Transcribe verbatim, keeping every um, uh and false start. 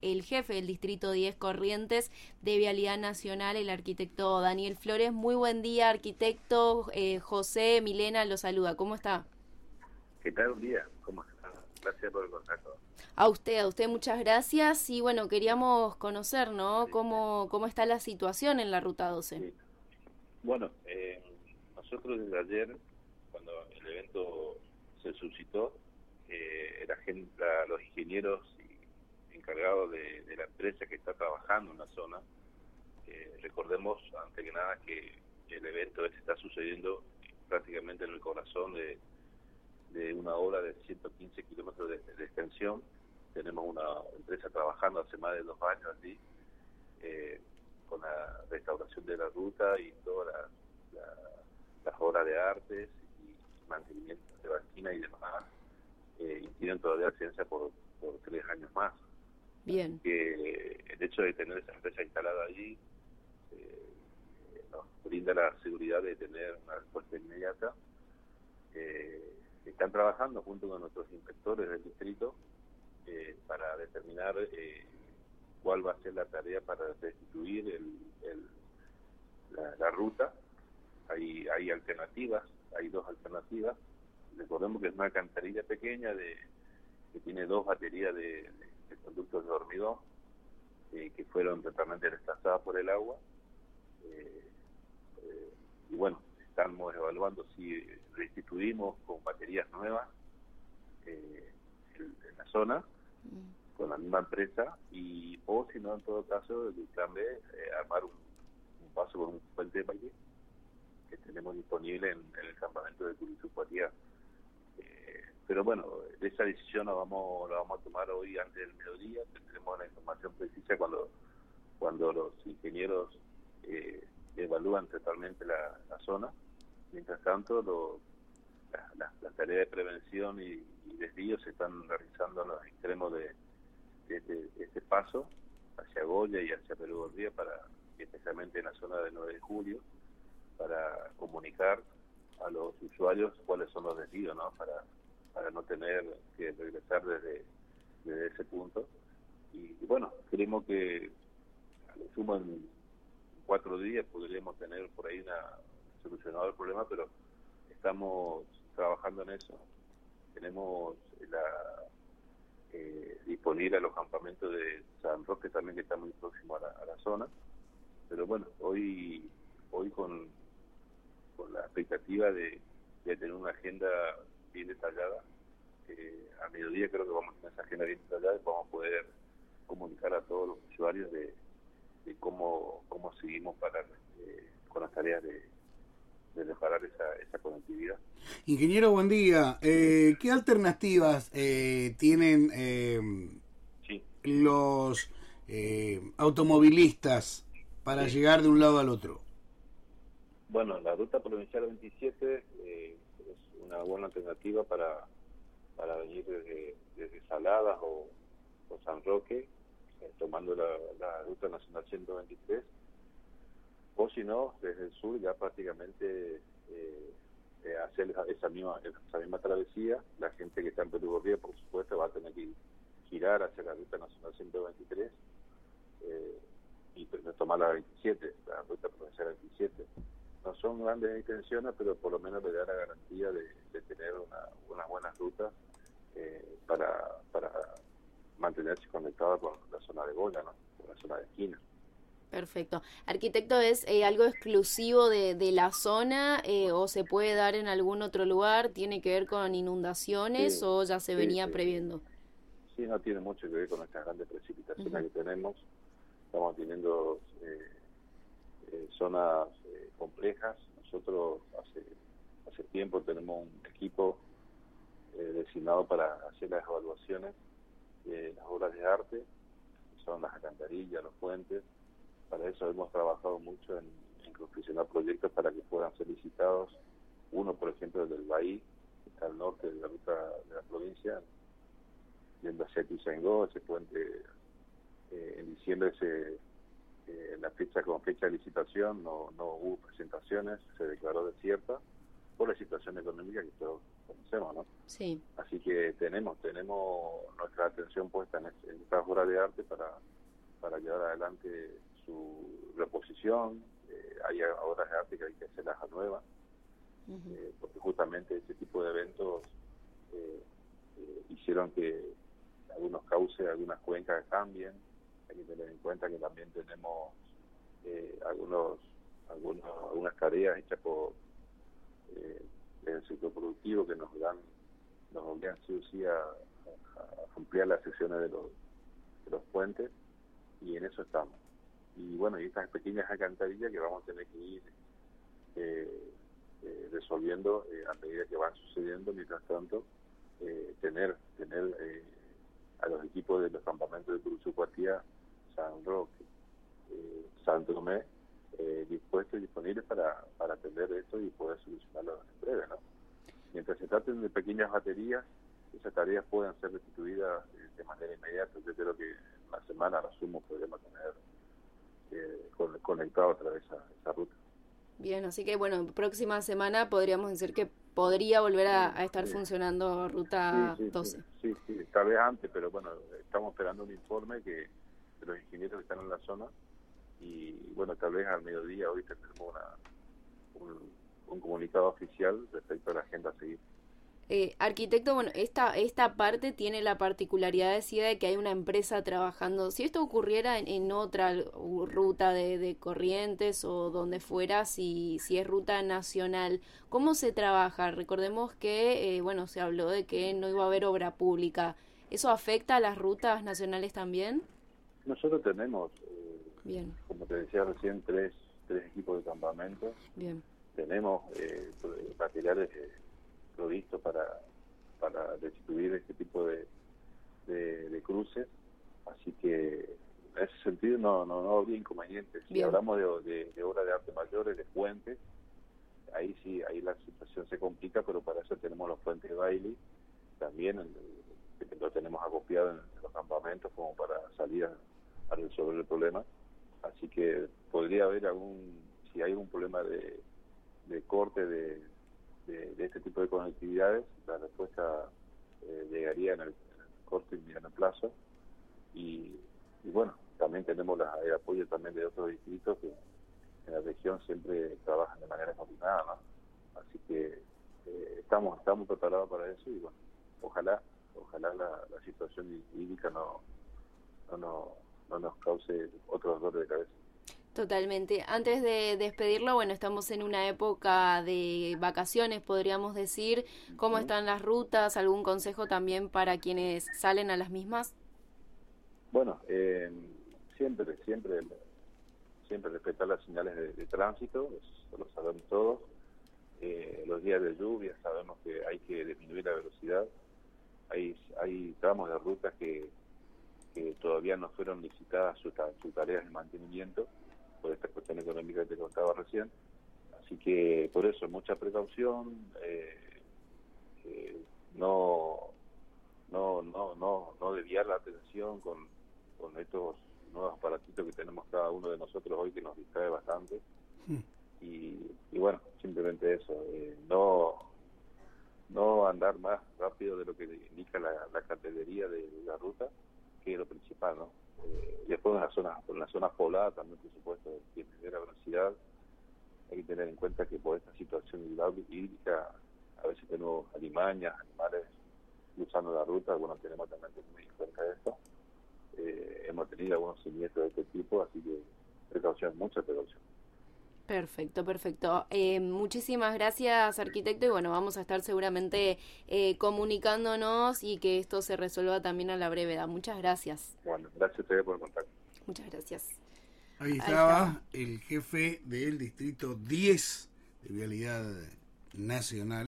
el jefe del Distrito diez Corrientes de Vialidad Nacional, el arquitecto Daniel Flores. Muy buen día, arquitecto. eh, José, Milena lo saluda. ¿Cómo está? ¿Qué tal? Un día. ¿Cómo está? Gracias por el contacto. A usted, a usted muchas gracias. Y bueno, queríamos conocer, ¿no? Sí, Cómo, cómo está la situación en la Ruta doce. sí. Bueno, eh, nosotros desde ayer, cuando el evento se suscitó, eh, la gente, la- los ingenieros y encargados de, de la empresa que está trabajando en la zona, eh, recordemos, antes que nada, que el evento este está sucediendo prácticamente en el corazón de, de una obra de ciento quince kilómetros de, de extensión. Tenemos una empresa trabajando hace más de dos años allí, eh, con la restauración de la ruta y todas las, la, las obras de artes y mantenimiento de banquina y demás, eh, y tienen todavía ciencia por, por tres años más. Bien. Que el hecho de tener esa empresa instalada allí eh, nos brinda la seguridad de tener una respuesta inmediata. Eh, están trabajando junto con nuestros inspectores del distrito eh, para determinar eh, cuál va a ser la tarea para restituir el, el, la, la ruta. Hay, hay alternativas, hay dos alternativas. Recordemos que es una alcantarilla pequeña de, que tiene dos baterías de, de, de conductos de hormigón eh, que fueron totalmente desplazadas por el agua. Eh, eh, y bueno, estamos evaluando si restituimos con baterías nuevas eh, en, en la zona, con la misma empresa, y o si no, en todo caso, el plan B, eh, armar un, un paso con un puente de paquete que tenemos disponible en, en el campamento de Curitiba. Eh, pero bueno, esa decisión la vamos, la vamos a tomar hoy antes del mediodía. Tendremos la información precisa cuando, cuando los ingenieros eh, evalúan totalmente la, la zona. Mientras tanto, lo, la, la, la tarea de prevención y, y desvío se están realizando en los extremos de, de, de, de este paso hacia Goya y hacia Perú Gordía, para, especialmente en la zona del nueve de julio, para comunicar a los usuarios cuáles son los desvíos, ¿no? Para, para no tener que regresar desde, desde ese punto. Y, y bueno, creemos que a lo sumo en cuatro días podríamos tener por ahí una, solucionado el problema, pero estamos trabajando en eso. Tenemos la eh, disponible a los campamentos de San Roque también, que está muy próximo a la, a la zona. Pero bueno, hoy hoy con, con la expectativa de, de tener una agenda bien detallada, eh, a mediodía creo que vamos a tener esa agenda bien detallada y vamos a poder comunicar a todos los usuarios de, de cómo cómo seguimos para eh, con las tareas de, de reparar esa, esa conectividad. Ingeniero, buen día. Eh, ¿Qué alternativas eh, tienen eh, Sí. los eh, automovilistas para Sí. llegar de un lado al otro? Bueno, la ruta provincial veintisiete eh, es una buena alternativa para, para venir desde, desde Saladas o, o San Roque, eh, tomando la, la ruta nacional ciento veintitrés, o si no, desde el sur ya prácticamente eh, eh, hacer esa misma, esa misma travesía. La gente que está en Perú Gordía, por supuesto, va a tener que girar hacia la ruta nacional ciento veintitrés eh, y tomar la veintisiete, la ruta provincial veintisiete. No son grandes extensiones, pero por lo menos le da la garantía de, de tener una, unas buenas rutas eh, para, para mantenerse conectado con la zona de Goya, ¿no? Con la zona de esquina. Perfecto. Arquitecto, ¿es eh, algo exclusivo de, de la zona eh, o se puede dar en algún otro lugar? ¿Tiene que ver con inundaciones Sí, o ya se sí, venía sí. previendo? Sí, no tiene mucho que ver con estas grandes precipitaciones Uh-huh. que tenemos. Estamos teniendo eh, eh, zonas eh, complejas. Nosotros hace hace tiempo tenemos un equipo eh, designado para hacer las evaluaciones de las obras de arte, que son las alcantarillas, los puentes. Para eso hemos trabajado mucho en, en confeccionar proyectos para que puedan ser licitados. Uno, por ejemplo, el del Bahí, que está al norte de la ruta de la provincia, yendo hacia Tizangó. Ese puente eh, en diciembre se eh, la fecha con fecha de licitación no, no hubo presentaciones, se declaró desierta por la situación económica que todos conocemos, ¿no? Sí. Así que tenemos tenemos nuestra atención puesta en, este, en estas obras de arte para, para llevar adelante su reposición. Eh, hay obras de arte que hay que hacerlas a nuevas, uh-huh. eh, porque justamente este tipo de eventos eh, eh, hicieron que algunos cauces, algunas cuencas cambien. Hay que tener en cuenta que también tenemos eh, algunos, algunos algunas tareas hechas por eh, el sector productivo que nos dan nos obligan sí o sí a, a ampliar las secciones de los, de los puentes, y en eso estamos. Y bueno, y estas pequeñas alcantarillas que vamos a tener que ir eh, eh, resolviendo eh, a medida que van sucediendo. Mientras tanto, eh, tener tener eh, a los equipos de los campamentos de Curuzucuatía, San Roque, eh, San Tomé, eh, dispuestos y disponibles para, para atender esto y poder solucionarlo en breve, ¿no? Mientras se traten de pequeñas baterías, esas tareas pueden ser restituidas eh, de manera inmediata. Yo creo que en una semana, a lo sumo, podremos tener eh, con, conectado otra vez esa, esa ruta. Bien, así que bueno, próxima semana podríamos decir que podría volver a, a estar sí. funcionando Ruta sí, sí, doce. Sí, sí, sí, tal vez antes, pero bueno, estamos esperando un informe que de los ingenieros que están en la zona, y bueno, tal vez al mediodía hoy tendremos una, un, un comunicado oficial respecto a la agenda a seguir. Eh, arquitecto, bueno, esta esta parte tiene la particularidad, decía, de que hay una empresa trabajando. Si esto ocurriera en, en otra ruta de, de Corrientes o donde fuera, si si es ruta nacional, ¿cómo se trabaja? Recordemos que, eh, bueno, se habló de que no iba a haber obra pública. ¿Eso afecta a las rutas nacionales también? Nosotros tenemos, eh, Bien. como te decía recién, tres, tres equipos de campamento. Bien. Tenemos eh, materiales eh, provisto para para restituir este tipo de, de, de cruces, así que en ese sentido no no, no habría inconvenientes. Si Bien. hablamos de, de, de obras de arte mayores, de puentes, ahí sí, ahí la situación se complica, pero para eso tenemos los puentes de baile, también el, el, lo tenemos acopiado en los campamentos como para salir a, a resolver el problema, así que podría haber algún, si hay un problema de, de corte de De, de este tipo de conectividades, la respuesta eh, llegaría en el, en el corto y mediano plazo, y, y bueno, también tenemos la, el apoyo también de otros distritos que en la región siempre trabajan de manera coordinada, ¿no? Así que eh, estamos estamos preparados para eso, y bueno, ojalá ojalá la, la situación hídrica no no, no no nos cause otro dolor de cabeza. Totalmente. Antes de despedirlo, bueno, estamos en una época de vacaciones, podríamos decir. ¿Cómo están las rutas? ¿Algún consejo también para quienes salen a las mismas? Bueno, eh, siempre, siempre, siempre respetar las señales de, de tránsito, eso lo sabemos todos. Eh, los días de lluvia sabemos que hay que disminuir la velocidad. Hay, hay tramos de rutas que, que todavía no fueron licitadas sus, sus tareas de mantenimiento, por esta cuestión económica que te contaba recién, así que por eso mucha precaución, eh, eh, no no no no no desviar la atención con, con estos nuevos aparatitos que tenemos cada uno de nosotros hoy, que nos distrae bastante, mm. y, y bueno, simplemente eso, eh, no no andar más rápido de lo que indica la, la categoría de, de la ruta, que es lo principal, ¿no? Eh, después en las zonas, en las zonas pobladas también, por supuesto, que tener la velocidad. Hay que tener en cuenta que por esta situación hídrica a veces tenemos alimañas, animales cruzando la ruta. Bueno, tenemos también que tener en cuenta esto. Eh, hemos tenido algunos siniestros de este tipo, así que precaución, mucha precaución. Perfecto, perfecto. Eh, muchísimas gracias, arquitecto, y bueno, vamos a estar seguramente eh, comunicándonos y que esto se resuelva también a la brevedad. Muchas gracias. Bueno, gracias a ustedes por el contacto. Muchas gracias. Ahí estaba, Ahí estaba el jefe del distrito diez de Vialidad Nacional.